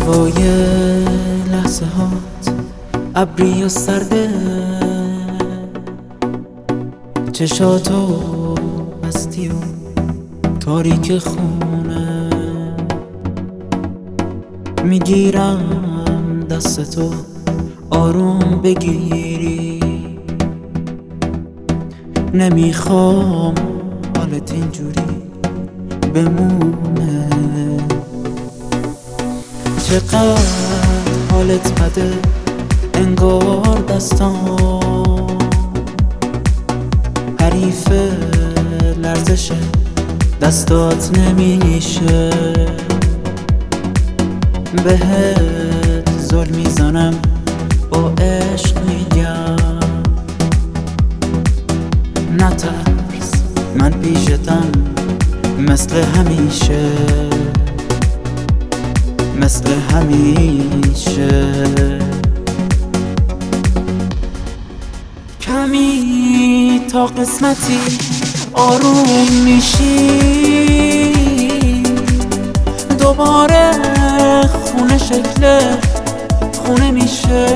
هوای لحظه هات ابری و سرده، چشاتو بستی و تاریک خونه، میگیرم دستتو آروم بگیری، نمیخوام حالت اینجوری بمونه. چقدر حالت بده انگار دستام حریف لرزش دستات نمیشه، بهت زل میزنم با عشق میگم نترس من پیشتم مثل همیشه، مثل همیشه. کمی تا قسمتی آروم میشی، دوباره خونه شکل خونه میشه.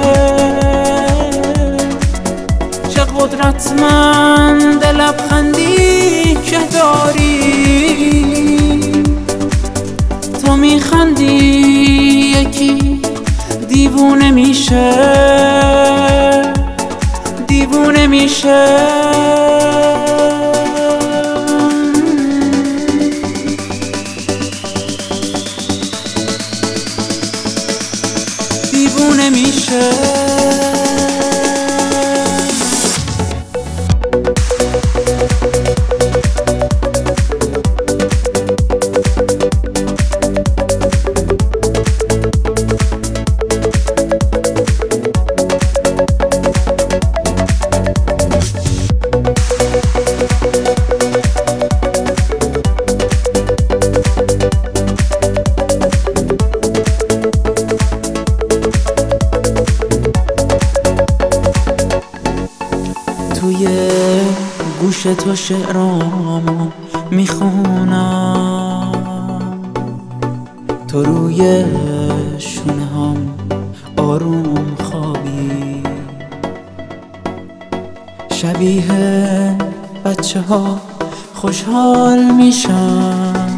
چه قدرتمند لبخندی که داری، تو میخندی یکی دیوونه میشه، دیوونه میشه. دیوونه میشه. توی گوش تو شعرامو میخونم، تو روی شونه هم آروم خوابی، شبیه بچه ها خوشحال میشن،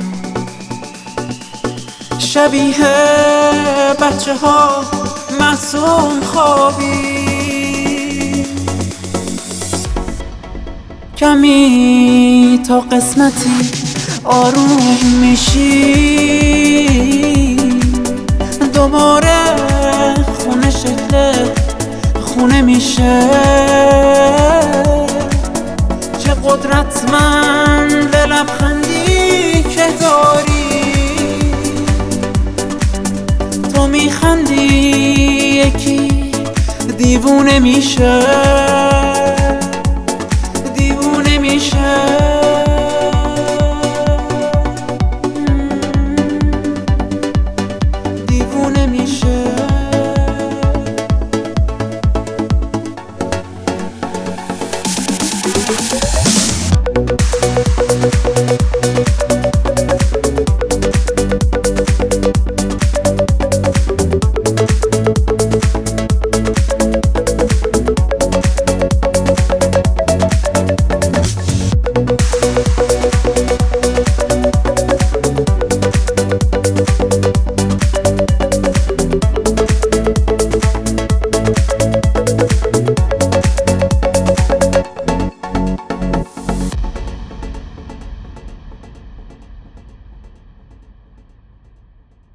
شبیه بچه ها معصوم خوابی. کمی تا قسمتی آروم میشی، دوباره خونه شکل خونه میشه. چه قدرتمند لبخندی که داری، تو میخندی یکی دیوونه میشه، دیوونه میشه.